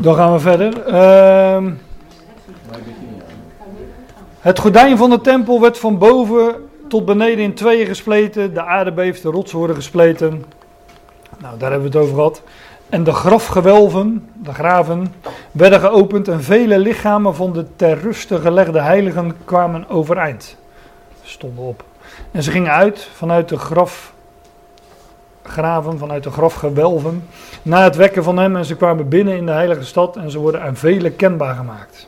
Dan gaan we verder. Het gordijn van de tempel werd van boven tot beneden in tweeën gespleten. De aarde beeft, de rotsen worden gespleten. Nou, daar hebben we het over gehad. En de grafgewelven, de graven, werden geopend en vele lichamen van de ter ruste gelegde heiligen kwamen overeind. Stonden op. En ze gingen uit vanuit de grafgraven, vanuit de grafgewelven, na het wekken van hem. En ze kwamen binnen in de heilige stad en ze worden aan velen kenbaar gemaakt.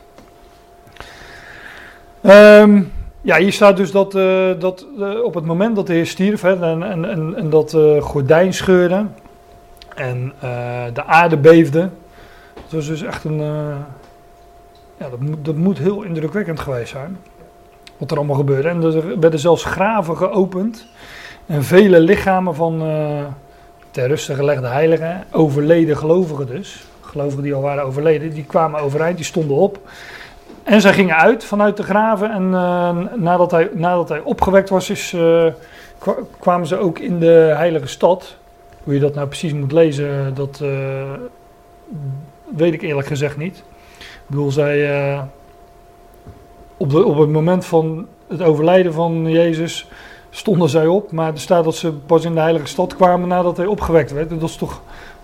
Ja, hier staat dus dat op het moment dat de Heer stierf en dat gordijn scheurde en de aarde beefde. Dat was dus echt een... dat moet heel indrukwekkend geweest zijn. Wat er allemaal gebeurde. En er werden zelfs graven geopend. En vele lichamen van ter ruste gelegde heiligen, overleden gelovigen dus. Gelovigen die al waren overleden, die kwamen overeind, die stonden op. En zij gingen uit vanuit de graven en nadat hij opgewekt was, kwamen ze ook in de heilige stad. Hoe je dat nou precies moet lezen, dat weet ik eerlijk gezegd niet. Ik bedoel, zij op het moment van het overlijden van Jezus stonden zij op, maar er staat dat ze pas in de heilige stad kwamen nadat hij opgewekt werd. Dat is toch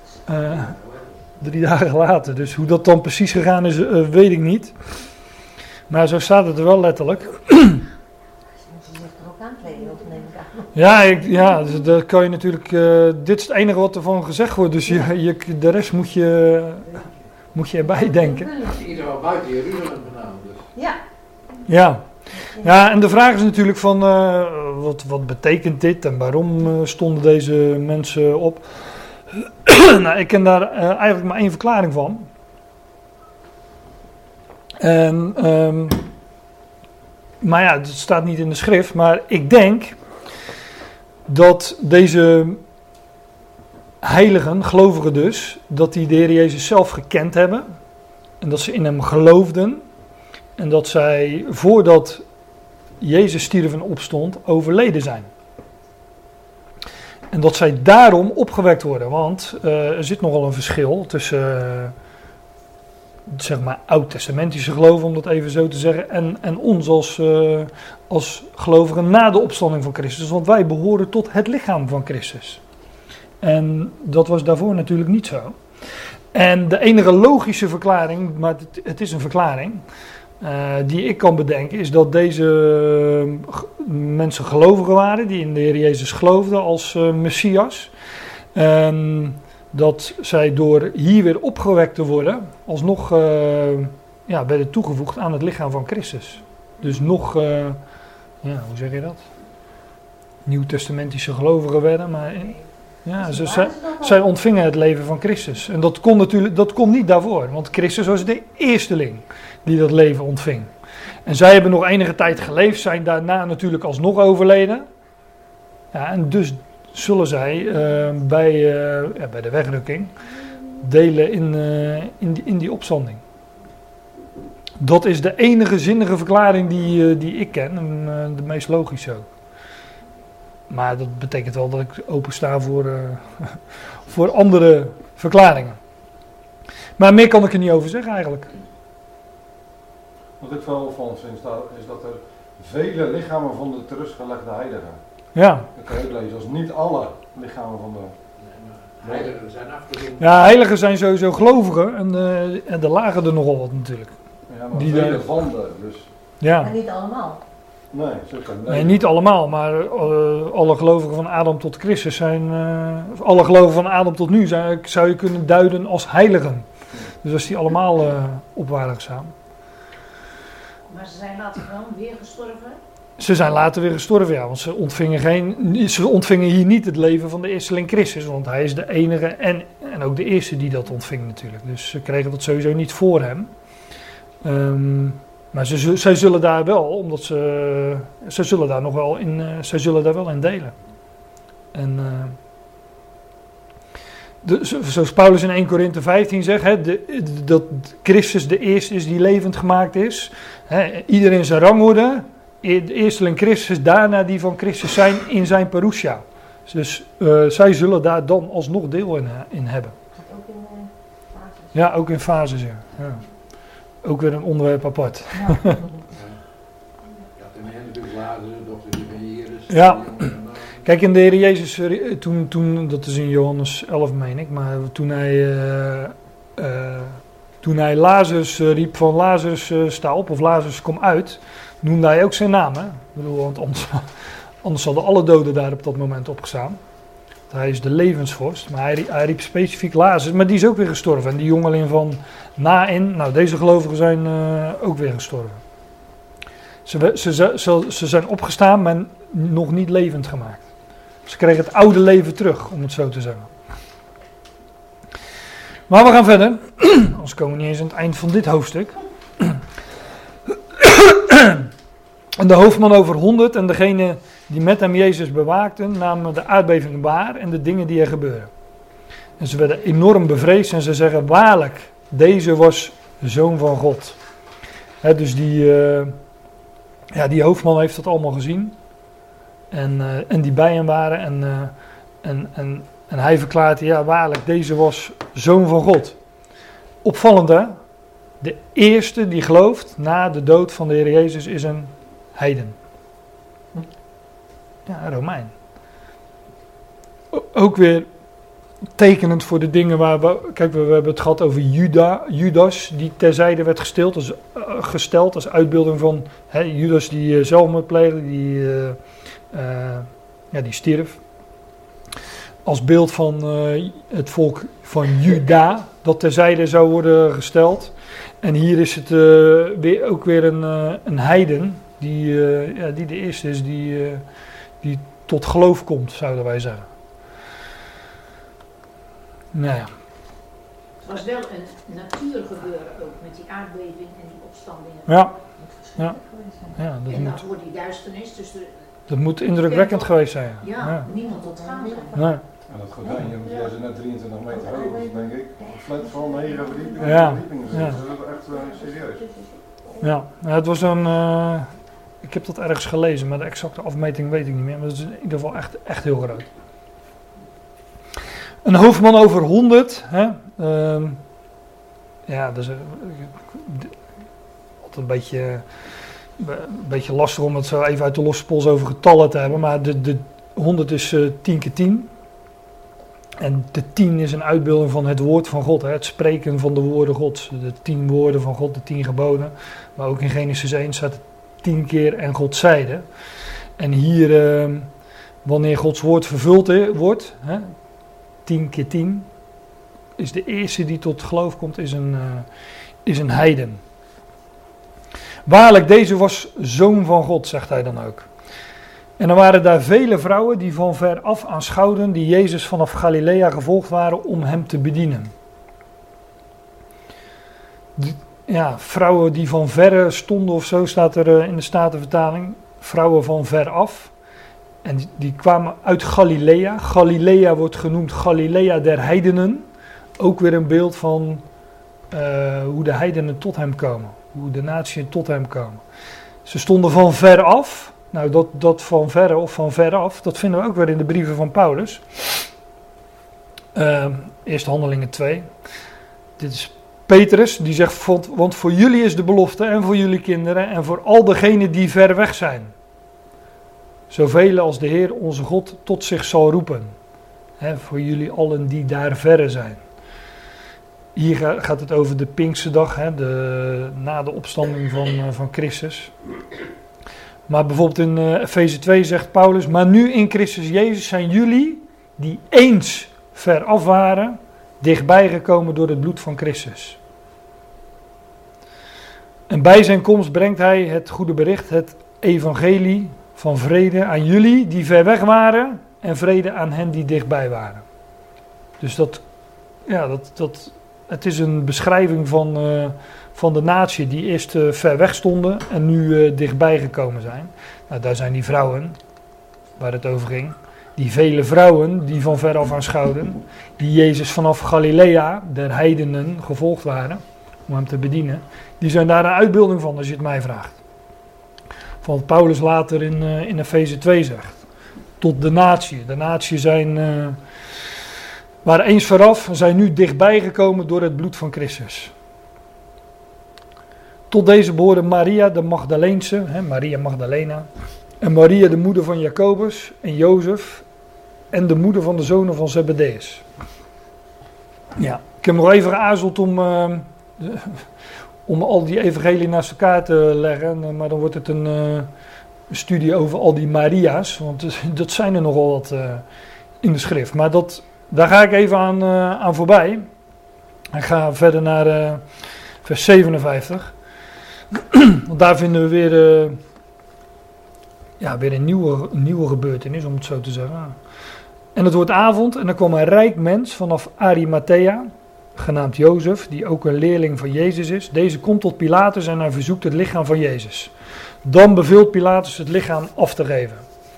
3 dagen later. Dus hoe dat dan precies gegaan is, weet ik niet. Maar zo staat het er wel letterlijk. Ze moeten zich er ook aankleden, of neem ik aan. Ja, dus daar kan je natuurlijk... dit is het enige wat ervan gezegd wordt. Dus de rest moet je erbij denken. Het is in ieder geval buiten Jeruzalem vandaan. Dus. Ja. Ja, en de vraag is natuurlijk van... wat betekent dit en waarom stonden deze mensen op? Nou, ik ken daar eigenlijk maar 1 verklaring van. Maar ja, het staat niet in de schrift. Maar ik denk dat deze heiligen, gelovigen dus, dat die de Heer Jezus zelf gekend hebben. En dat ze in hem geloofden. En dat zij, voordat Jezus stierf en opstond, overleden zijn. En dat zij daarom opgewekt worden. Want er zit nogal een verschil tussen... zeg maar oud-testamentische geloven, om dat even zo te zeggen, en ons als gelovigen na de opstanding van Christus. Want wij behoren tot het lichaam van Christus. En dat was daarvoor natuurlijk niet zo. En de enige logische verklaring, maar het is een verklaring, die ik kan bedenken, is dat deze mensen gelovigen waren, die in de Heer Jezus geloofden als Messias. Dat zij door hier weer opgewekt te worden, alsnog werden toegevoegd aan het lichaam van Christus. Dus nog, hoe zeg je dat? Nieuwtestamentische gelovigen werden, maar zij ontvingen het leven van Christus. En dat kon niet daarvoor, want Christus was de eersteling die dat leven ontving. En zij hebben nog enige tijd geleefd, zijn daarna natuurlijk alsnog overleden. Ja, en dus zullen zij bij de wegrukking delen in die opstanding. Dat is de enige zinnige verklaring die ik ken en de meest logische ook. Maar dat betekent wel dat ik opensta voor andere verklaringen. Maar meer kan ik er niet over zeggen eigenlijk. Wat ik wel opvallend vind is dat er vele lichamen van de ter rust gelegde heiligen. Ja. Dat kan je ook lezen als niet alle lichamen van de... Heiligen zijn afgezonderd. Ja, heiligen zijn sowieso gelovigen en er lagen er nogal wat natuurlijk. Ja, maar vele van de, dus... Ja. Maar niet allemaal. Nee, zeker niet. Nee, niet allemaal, maar alle gelovigen van Adam tot Christus zijn... alle gelovigen van Adam tot nu zou je kunnen duiden als heiligen. Dus als die allemaal op waren gestaan. Maar ze zijn later dan weer gestorven? Ze zijn later weer gestorven, ja, want ze ontvingen hier niet het leven van de eersteling Christus, want hij is de enige en ook de eerste die dat ontving natuurlijk. Dus ze kregen dat sowieso niet voor hem. Maar zij zullen daar wel, omdat zij zullen daar nog wel zij zullen daar wel in delen. En zoals Paulus in 1 Korinthe 15 zegt, dat Christus de eerste is die levend gemaakt is. Iedereen in zijn rangorde. De eersteling Christus, daarna die van Christus zijn in zijn parousia. Dus zij zullen daar dan alsnog deel in hebben. Dat ook in basis. Ja, ook in fases, ja. Ja. Ook weer een onderwerp apart. Ja. Ja, ten ene natuurlijk Lazarus, de dochter van Jairus. Ja. Kijk, in de Heer Jezus, toen, dat is in Johannes 11 meen ik, maar toen hij Lazarus riep van Lazarus sta op of Lazarus kom uit, noemde hij ook zijn naam. Hè? Ik bedoel, want anders hadden alle doden daar op dat moment opgestaan. Hij is de levensvorst, maar hij riep specifiek Lazarus, maar die is ook weer gestorven. En die jongeling van Nain, nou deze gelovigen zijn ook weer gestorven. Ze zijn opgestaan, maar nog niet levend gemaakt. Ze kregen het oude leven terug, om het zo te zeggen. Maar we gaan verder. Anders komen we niet eens aan het eind van dit hoofdstuk. En de hoofdman over 100 en degene die met hem Jezus bewaakten, namen de aardbeving waar en de dingen die er gebeuren. En ze werden enorm bevreesd en ze zeggen, waarlijk, deze was de Zoon van God. Dus die hoofdman heeft dat allemaal gezien. En die bij hem waren. En hij verklaarde, ja waarlijk, deze was Zoon van God. Opvallend hè? De eerste die gelooft na de dood van de Heer Jezus is een heiden. Ja, een Romein. Ook weer tekenend voor de dingen waar kijk, we hebben het gehad over Judas, die terzijde werd gesteld als uitbeelding van Judas die zelfmoord pleegde, die stierf. Als beeld van het volk van Juda, dat terzijde zou worden gesteld. En hier is het ook weer een heiden, die de eerste is die tot geloof komt, zouden wij zeggen. Nou ja. Het was wel een natuurgebeuren ook, met die aardbeving en die opstandingen. Ja. En dat wordt die duisternis. Dus dat moet indrukwekkend geweest zijn. Ja, niemand ontgaan zijn. Nee. En dat gordijntje, jij is net 23 meter hoog, denk ik. Een flat van 9 verdiepingen. Ja. Dus Ja. dat is echt serieus. Ja, het was een... ik heb dat ergens gelezen, maar de exacte afmeting weet ik niet meer. Maar het is in ieder geval echt heel groot. Een hoofdman over 100. Hè? Dat is altijd een beetje lastig om het zo even uit de losse pols over getallen te hebben. Maar de 100 is 10 keer 10. En de 10 is een uitbeelding van het woord van God. Hè? Het spreken van de woorden Gods. De 10 woorden van God, de 10 geboden. Maar ook in Genesis 1 staat het 10 keer en God zeide. En hier, wanneer Gods woord vervuld wordt, 10 keer 10, is de eerste die tot geloof komt, is een heiden. Waarlijk, deze was Zoon van God, zegt hij dan ook. En er waren daar vele vrouwen die van ver af aanschouwden, die Jezus vanaf Galilea gevolgd waren om hem te bedienen. Vrouwen die van verre stonden of zo, staat er in de Statenvertaling. Vrouwen van ver af. En die kwamen uit Galilea. Galilea wordt genoemd Galilea der heidenen. Ook weer een beeld van hoe de heidenen tot hem komen. Hoe de naties tot hem komen. Ze stonden van ver af. Nou, dat van verre of van ver af, dat vinden we ook weer in de brieven van Paulus. Eerst Handelingen 2. Dit is Petrus, die zegt, want voor jullie is de belofte en voor jullie kinderen en voor al degenen die ver weg zijn. Zoveel als de Heer onze God tot zich zal roepen. Voor jullie allen die daar verre zijn. Hier gaat het over de Pinksterdag, na de opstanding van Christus. Maar bijvoorbeeld in Efeze 2 zegt Paulus, maar nu in Christus Jezus zijn jullie, die eens ver af waren, dichtbij gekomen door het bloed van Christus. En bij zijn komst brengt hij het goede bericht, het evangelie van vrede aan jullie die ver weg waren en vrede aan hen die dichtbij waren. Dus het is een beschrijving van de natie die eerst ver weg stonden en nu dichtbij gekomen zijn. Nou, daar zijn die vrouwen waar het over ging. Die vele vrouwen die van ver af aanschouwden, die Jezus vanaf Galilea, der heidenen, gevolgd waren om hem te bedienen. Die zijn daar een uitbeelding van, als je het mij vraagt. Van wat Paulus later in Efeze 2 zegt. Tot de natie. De natie zijn waren eens vooraf en zijn nu dichtbij gekomen door het bloed van Christus. Tot deze behoorden Maria de Magdaleense, Maria Magdalena, en Maria de moeder van Jacobus en Jozef en de moeder van de zonen van Zebedeus. Ja, ik heb nog even geaarzeld om al die evangelieën naast elkaar te leggen, maar dan wordt het een studie over al die Maria's, want dat zijn er nogal wat in de schrift. Maar daar ga ik even aan voorbij. Ik ga verder naar vers 57. Want daar vinden we weer een nieuwe gebeurtenis, om het zo te zeggen. En het wordt avond en er kwam een rijk mens vanaf Arimathea, genaamd Jozef, die ook een leerling van Jezus is. Deze komt tot Pilatus en hij verzoekt het lichaam van Jezus. Dan beveelt Pilatus het lichaam af te geven.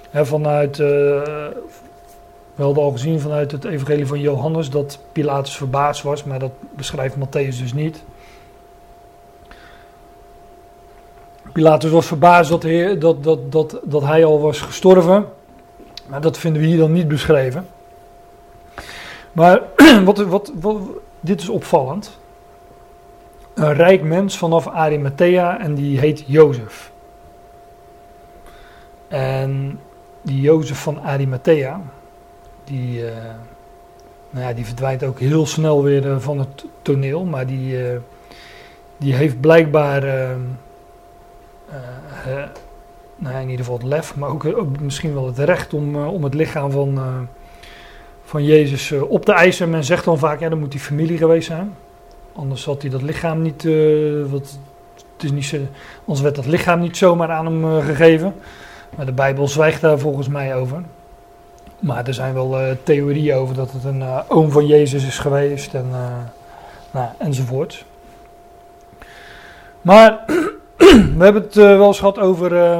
We hadden al gezien vanuit het evangelie van Johannes dat Pilatus verbaasd was, maar dat beschrijft Matthäus dus niet. Pilatus was verbaasd dat hij al was gestorven, maar dat vinden we hier dan niet beschreven. Maar dit is opvallend. Een rijk mens vanaf Arimathea en die heet Jozef. En die Jozef van Arimathea, die verdwijnt ook heel snel weer van het toneel, maar die heeft blijkbaar in ieder geval het lef, maar ook misschien wel het recht om het lichaam van Jezus op te eisen. Men zegt dan vaak, dan moet die familie geweest zijn. Anders had hij dat lichaam niet, anders werd dat lichaam niet zomaar aan hem gegeven. Maar de Bijbel zwijgt daar volgens mij over. Maar er zijn wel theorieën over dat het een oom van Jezus is geweest enzovoort. Maar we hebben het wel eens gehad over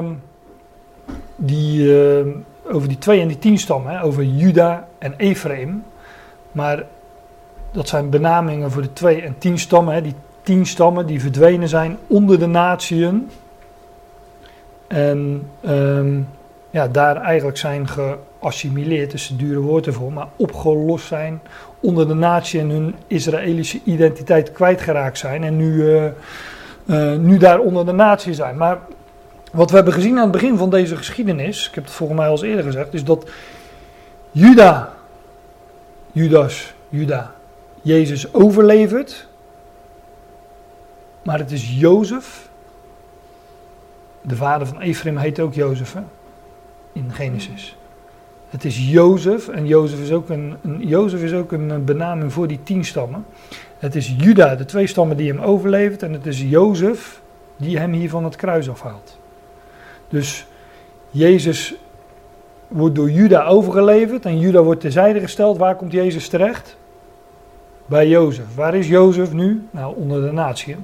die 2 en die 10 stammen, over Juda en Ephraim. Maar dat zijn benamingen voor de 2 en 10 stammen. Die 10 stammen die verdwenen zijn onder de natieën. En daar eigenlijk zijn geassimileerd, dus een dure woord ervoor, maar opgelost zijn onder de natie en hun Israëlische identiteit kwijtgeraakt zijn. En nu daar onder de natie zijn. Maar wat we hebben gezien aan het begin van deze geschiedenis, ik heb het volgens mij al eens eerder gezegd, is dat Juda, Jezus overlevert. Maar het is Jozef, de vader van Ephraim heet ook Jozef in Genesis. Het is Jozef en Jozef is ook een benaming voor die 10 stammen. Het is Juda, de 2 stammen die hem overlevert, en het is Jozef die hem hier van het kruis afhaalt. Dus Jezus wordt door Juda overgeleverd en Juda wordt terzijde gesteld. Waar komt Jezus terecht? Bij Jozef. Waar is Jozef nu? Nou, onder de natie.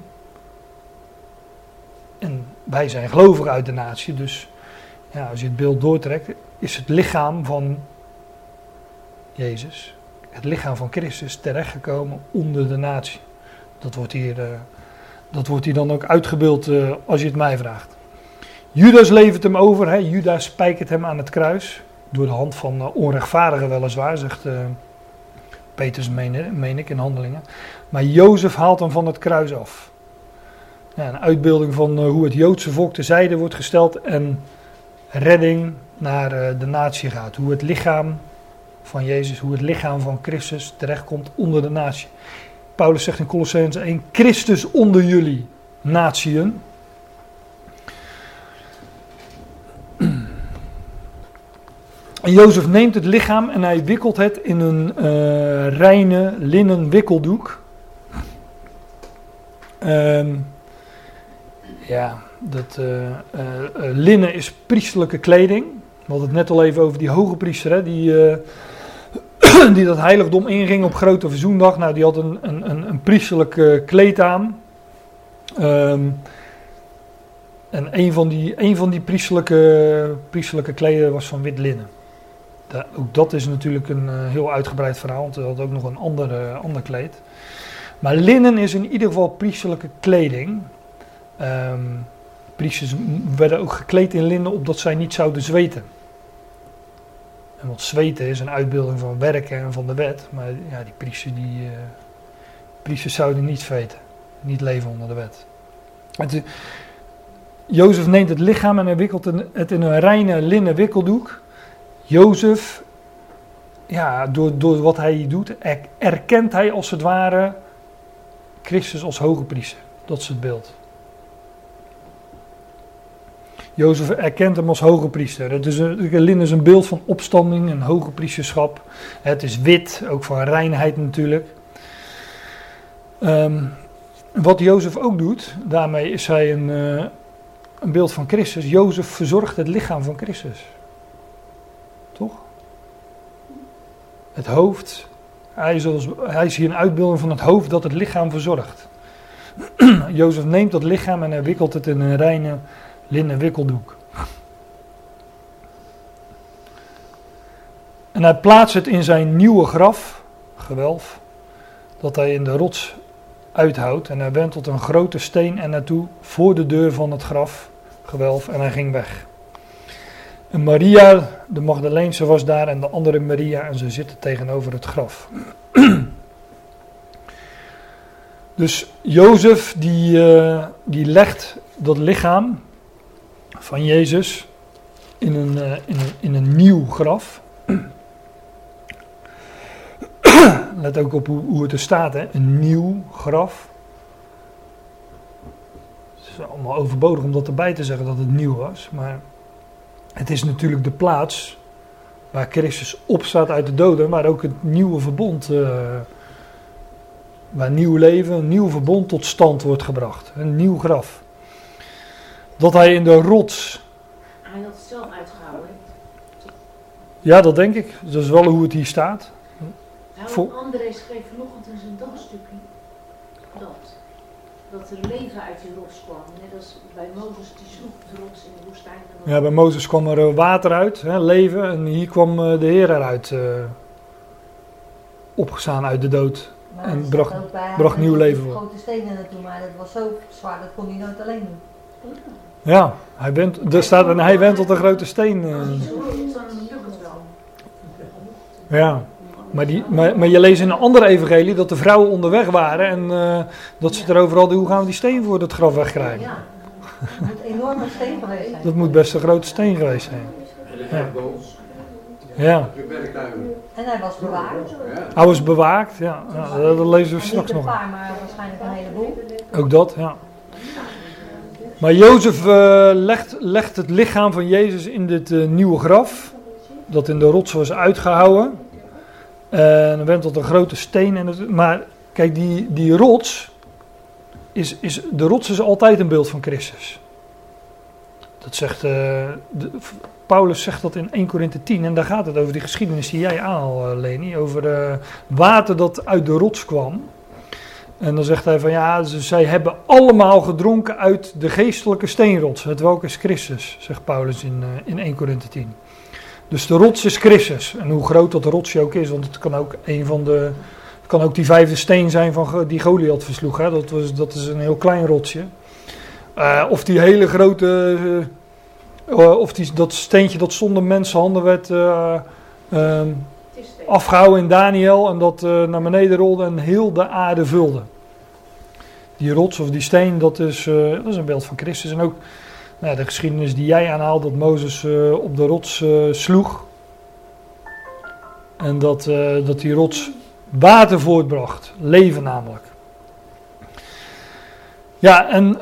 En wij zijn gelovigen uit de natie, dus als je het beeld doortrekt, is het lichaam van Jezus, het lichaam van Christus, terechtgekomen onder de natie. Dat wordt hier dan ook uitgebeeld als je het mij vraagt. Judas levert hem over, Judas spijkert hem aan het kruis, door de hand van onrechtvaardigen weliswaar, zegt Petrus, meen ik in Handelingen. Maar Jozef haalt hem van het kruis af. Ja, een uitbeelding van hoe het Joodse volk terzijde wordt gesteld en redding naar de natie gaat. Hoe het lichaam van Jezus, hoe het lichaam van Christus terechtkomt onder de natie. Paulus zegt in Colossenzen 1, Christus onder jullie natieën. En Jozef neemt het lichaam en hij wikkelt het in een reine linnen wikkeldoek. Linnen is priesterlijke kleding. We hadden het net al even over die hoge priester, die dat heiligdom inging op Grote Verzoendag. Nou, die had een priesterlijk kleed aan. En een van die priesterlijke kleden was van wit linnen. Ook dat is natuurlijk een heel uitgebreid verhaal, want hij had ook nog een ander kleed. Maar linnen is in ieder geval priesterlijke kleding. Priesters werden ook gekleed in linnen opdat zij niet zouden zweten. En want zweten is een uitbeelding van werken en van de wet. Maar ja, die priesters zouden niet zweten. Niet leven onder de wet. Jozef neemt het lichaam en hij wikkelt het in een reine linnen wikkeldoek. Jozef, ja, door wat hij doet, erkent hij als het ware Christus als hoge priester. Dat is het beeld. Jozef erkent hem als hoge priester. Het linnen is een beeld van opstanding en hoge priesterschap. Het is wit, ook van reinheid natuurlijk. Wat Jozef ook doet, daarmee is hij een beeld van Christus. Jozef verzorgt het lichaam van Christus. Toch? Het hoofd. Hij is hier een uitbeelding van het hoofd dat het lichaam verzorgt. Jozef neemt dat lichaam en hij wikkelt het in een reine linnen wikkeldoek. En hij plaatst het in zijn nieuwe gewelf, dat hij in de rots uithoudt. En hij wentelt een grote steen er naartoe voor de deur van het gewelf, en hij ging weg. En Maria, de Magdaleense, was daar en de andere Maria, en ze zitten tegenover het graf. Dus Jozef die legt dat lichaam van Jezus in een nieuw graf. Let ook op hoe het er staat, hè? Een nieuw graf. Het is allemaal overbodig om dat erbij te zeggen dat het nieuw was, maar het is natuurlijk de plaats waar Christus opstaat uit de doden, waar ook het nieuwe verbond, waar nieuw leven, een nieuw verbond tot stand wordt gebracht. Een nieuw graf. Dat hij in de rots... Hij had het zelf uitgehouden. Ja, dat denk ik. Dat is wel hoe het hier staat. André schreef vanochtend in zijn dagstukje dat er leven uit die rots kwam. Net als bij Mozes, die sloeg de rots in de woestijn. Ja, bij Mozes kwam er water uit, hè, leven. En hier kwam de Heer eruit, opgestaan uit de dood. Maar en bracht nieuw leven voor. Grote stenen naartoe, maar dat was zo zwaar, dat kon hij nooit alleen doen. Ja, er staat en hij wentelt een grote steen. Ja. Maar je leest in een andere evangelie dat de vrouwen onderweg waren en dat ze erover hadden, hoe gaan we die steen voor het graf wegkrijgen? Ja, dat moet een enorme steen geweest zijn. Dat moet best een grote steen geweest zijn. Ja. En hij was bewaakt. Hij was bewaakt, ja. Dat lezen we straks nog. Niet een paar, maar waarschijnlijk een heleboel. Ook dat, ja. Maar Jozef legt het lichaam van Jezus in dit nieuwe graf, dat in de rots was uitgehouwen. En er wentelt een grote steen. Maar kijk, die rots, de rots is altijd een beeld van Christus. Dat zegt, Paulus zegt dat in 1 Korinthe 10. En daar gaat het over die geschiedenis die jij aanhaalt, Leni. Over water dat uit de rots kwam. En dan zegt hij van ja, zij hebben allemaal gedronken uit de geestelijke steenrots. Het welk is Christus, zegt Paulus in 1 Korinthe 10. Dus de rots is Christus. En hoe groot dat rotsje ook is, want het kan ook het kan ook die vijfde steen zijn van die Goliath versloeg. Hè? Dat is een heel klein rotsje. Of die hele grote, dat steentje dat zonder mensenhanden werd afgehouden in Daniel en dat naar beneden rolde en heel de aarde vulde. Die rots of die steen, dat is een beeld van Christus. En ook de geschiedenis die jij aanhaalt, dat Mozes op de rots sloeg. En dat die rots water voortbracht. Leven namelijk. Ja, en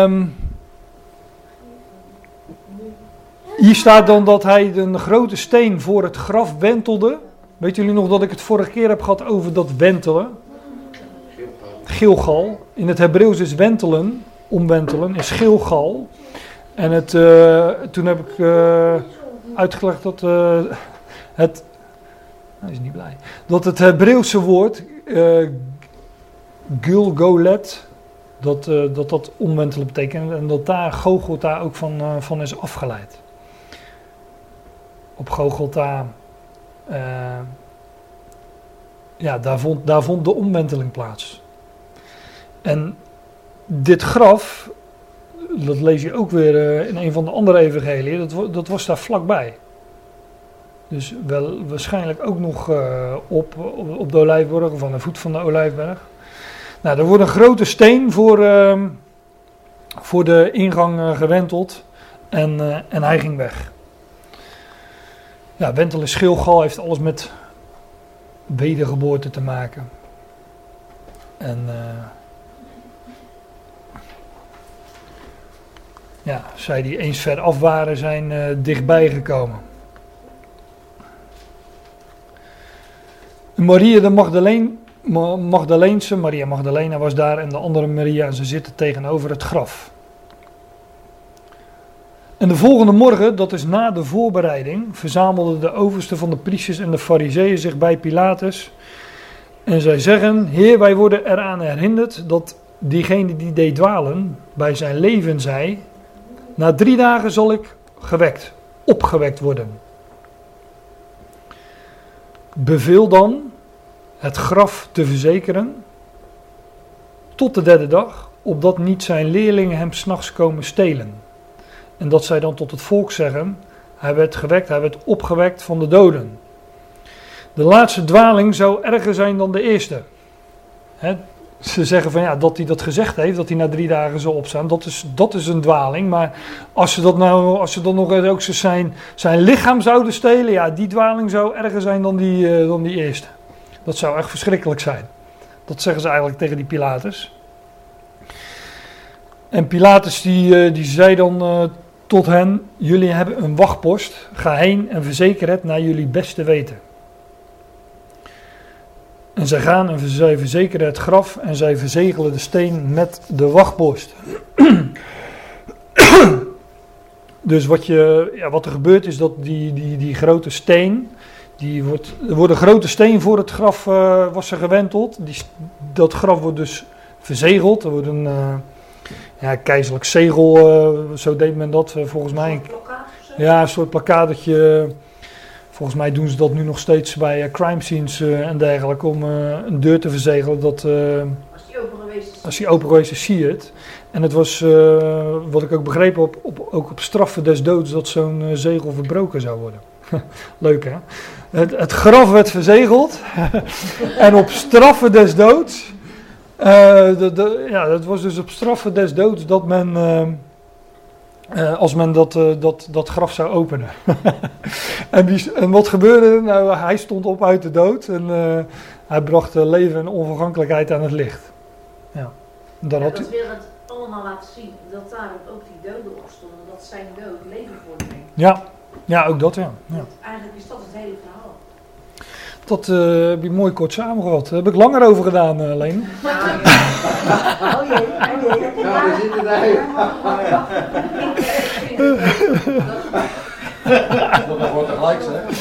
hier staat dan dat hij een grote steen voor het graf wentelde. Weet jullie nog dat ik het vorige keer heb gehad over dat wentelen? Gilgal. In het Hebreeuws is wentelen, omwentelen, is Gilgal. En toen heb ik uitgelegd dat hij is niet blij. Dat het Hebreeuwse woord Gilgolet, dat omwentelen betekent. En dat daar Golgotha ook van is afgeleid. Op Golgotha, daar vond de omwenteling plaats. En dit graf, dat lees je ook weer in een van de andere evangeliën, dat was daar vlakbij. Dus wel waarschijnlijk ook nog op de Olijfberg of aan de voet van de Olijfberg. Nou, er wordt een grote steen voor de ingang gewenteld en hij ging weg. Ja, wentelen schilgal heeft alles met wedergeboorte te maken. En zij die eens ver af waren, zijn dichtbij gekomen. Maria de Magdaleense, Maria Magdalena was daar en de andere Maria, en ze zitten tegenover het graf. En de volgende morgen, dat is na de voorbereiding, verzamelden de oversten van de priesters en de farizeeën zich bij Pilatus. En zij zeggen: Heer, wij worden eraan herinnerd dat diegene die deed dwalen bij zijn leven zei: na 3 dagen zal ik opgewekt worden. Beveel dan het graf te verzekeren tot de 3e dag, opdat niet zijn leerlingen hem 's nachts komen stelen. En dat zij dan tot het volk zeggen: hij werd opgewekt van de doden. De laatste dwaling zou erger zijn dan de eerste. Ze zeggen van dat hij dat gezegd heeft, dat hij na 3 dagen zal opstaan, dat is een dwaling. Maar als ze dan nog ook zijn lichaam zouden stelen, die dwaling zou erger zijn dan die eerste. Dat zou echt verschrikkelijk zijn. Dat zeggen ze eigenlijk tegen die Pilatus. En Pilatus die zei dan tot hen: jullie hebben een wachtpost, ga heen en verzeker het naar jullie beste weten. En zij gaan en zij verzekeren het graf en zij verzegelen de steen met de wachtpost. Dus wat er gebeurt is dat die grote steen, er wordt een grote steen voor het graf was er gewenteld. Dat graf wordt dus verzegeld. Er wordt een keizerlijk zegel, zo deed men dat volgens mij. Een soort plakkaatje. Volgens mij doen ze dat nu nog steeds bij crime scenes en dergelijke, om een deur te verzegelen dat als die open geweest is, zie je het. En het was, wat ik ook begreep, ook op straffen des doods dat zo'n zegel verbroken zou worden. Leuk hè? Het graf werd verzegeld en op straffen des doods, dat was dus op straffen des doods dat men... als men dat graf zou openen. En wat gebeurde? Nou, hij stond op uit de dood en hij bracht leven en onvergankelijkheid aan het licht. Ja. Dat wil het allemaal laten zien, dat daarom ook die doden opstonden, dat zijn dood leven voortbrengt. Ja, ook dat ja. Eigenlijk is dat het hele verhaal. Dat heb je mooi kort samengevat. Daar heb ik langer over gedaan, Leen. Oh jee. Ja, we zitten daar. Dat wordt tegelijk, zeg.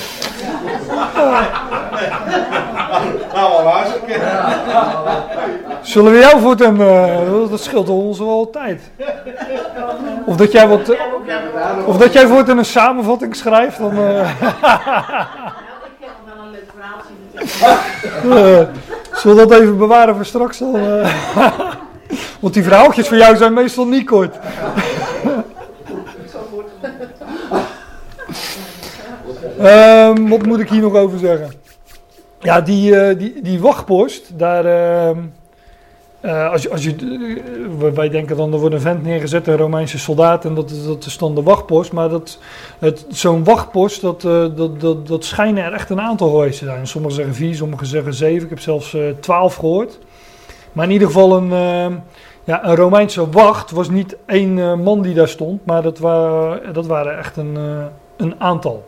Nou, waar is het? Zullen we jou voortaan, dat scheelt ons wel tijd. Of dat jij voortaan een samenvatting schrijft, dan... Zullen we dat even bewaren voor straks dan? Want die verhaaltjes van jou zijn meestal niet kort. Wat moet ik hier nog over zeggen? Ja, die wachtpost, daar... wij denken dan, er wordt een vent neergezet, een Romeinse soldaat, en dat is dan de wachtpost. Maar zo'n wachtpost, dat schijnen er echt een aantal geweest te zijn. Sommigen zeggen 4, sommigen zeggen 7. Ik heb zelfs 12 gehoord. Maar in ieder geval een Romeinse wacht was niet 1 man die daar stond, maar dat waren echt een aantal.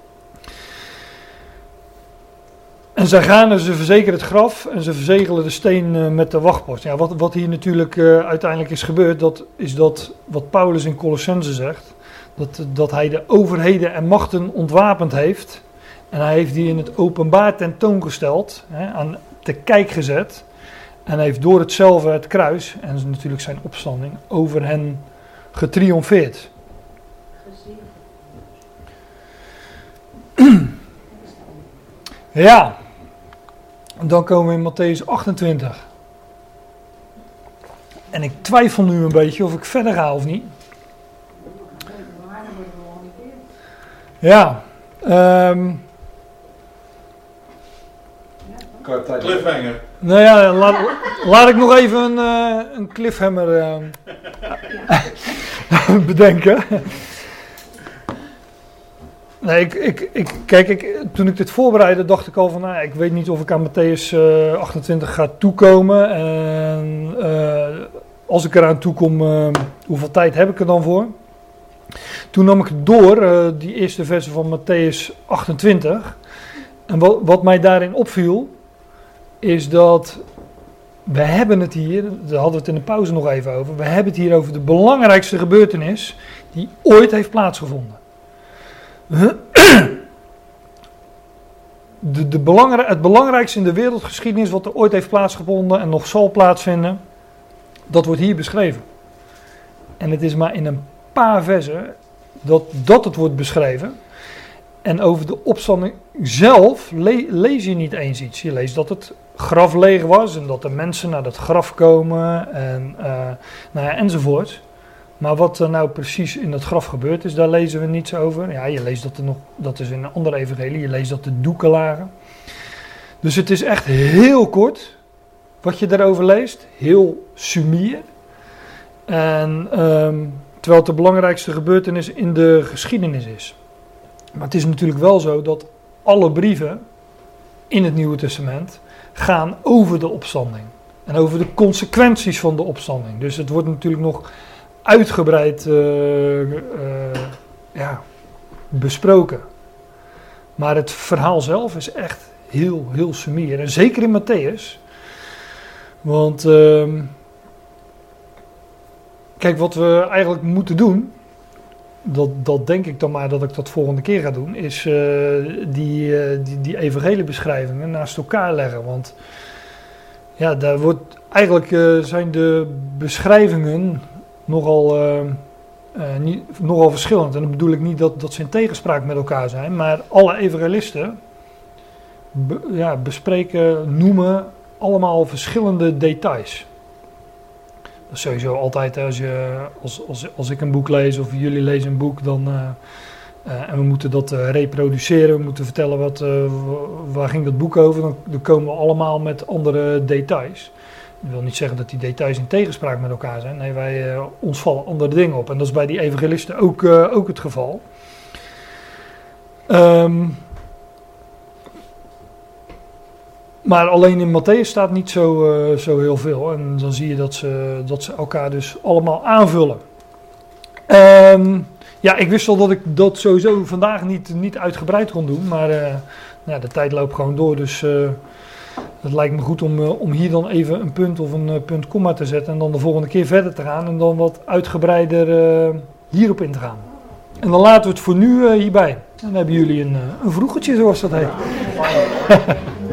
En zij gaan en ze verzekeren het graf en ze verzegelen de steen met de wachtpost. Ja, wat hier natuurlijk uiteindelijk is gebeurd, dat is wat Paulus in Colossense zegt. Dat hij de overheden en machten ontwapend heeft. En hij heeft die in het openbaar tentoongesteld, aan te kijk gezet. En hij heeft door hetzelfde het kruis en natuurlijk zijn opstanding over hen getriomfeerd. Ja, dan komen we in Mattheüs 28. En ik twijfel nu een beetje of ik verder ga of niet. Ja, Cliffhanger. Nou ja, laat ik nog even een cliffhanger bedenken. Nee, toen ik dit voorbereidde, dacht ik al van, nou, ik weet niet of ik aan Mattheüs 28 ga toekomen. En als ik eraan toekom, hoeveel tijd heb ik er dan voor? Toen nam ik het door, die eerste versen van Mattheüs 28. En wat mij daarin opviel, is dat we hebben het hier, daar hadden we het in de pauze nog even over, we hebben het hier over de belangrijkste gebeurtenis die ooit heeft plaatsgevonden. Het belangrijkste in de wereldgeschiedenis wat er ooit heeft plaatsgevonden en nog zal plaatsvinden, dat wordt hier beschreven. En het is maar in een paar versen dat het wordt beschreven. En over de opstanding zelf lees je niet eens iets. Je leest dat het graf leeg was en dat de mensen naar dat graf komen en enzovoort. Maar wat er nou precies in dat graf gebeurd is, daar lezen we niets over. Ja, je leest dat is in een andere evangelie, je leest dat de doeken lagen. Dus het is echt heel kort wat je daarover leest, heel sumier. En terwijl het de belangrijkste gebeurtenis in de geschiedenis is. Maar het is natuurlijk wel zo dat alle brieven in het Nieuwe Testament gaan over de opstanding. En over de consequenties van de opstanding. Dus het wordt natuurlijk nog uitgebreid besproken. Maar het verhaal zelf is echt heel, heel sumier. En zeker in Mattheüs. Want kijk, wat we eigenlijk moeten doen, dat denk ik dan maar dat ik dat volgende keer ga doen, is die evangeliebeschrijvingen naast elkaar leggen. Want ja, daar wordt eigenlijk zijn de beschrijvingen nogal verschillend. En dan bedoel ik niet dat ze in tegenspraak met elkaar zijn, maar alle evangelisten noemen allemaal verschillende details. Dat is sowieso altijd als ik een boek lees of jullie lezen een boek, dan en we moeten dat reproduceren, we moeten vertellen waar ging dat boek over, dan komen we allemaal met andere details. Dat wil niet zeggen dat die details in tegenspraak met elkaar zijn. Nee, ons vallen andere dingen op. En dat is bij die evangelisten ook het geval. Maar alleen in Mattheüs staat niet zo heel veel. En dan zie je dat ze elkaar dus allemaal aanvullen. Ja, ik wist al dat ik dat sowieso vandaag niet uitgebreid kon doen. Maar de tijd loopt gewoon door. Dus het lijkt me goed om hier dan even een punt of een punt komma te zetten. En dan de volgende keer verder te gaan. En dan wat uitgebreider hierop in te gaan. En dan laten we het voor nu hierbij. En dan hebben jullie een vroegertje, zoals dat heet.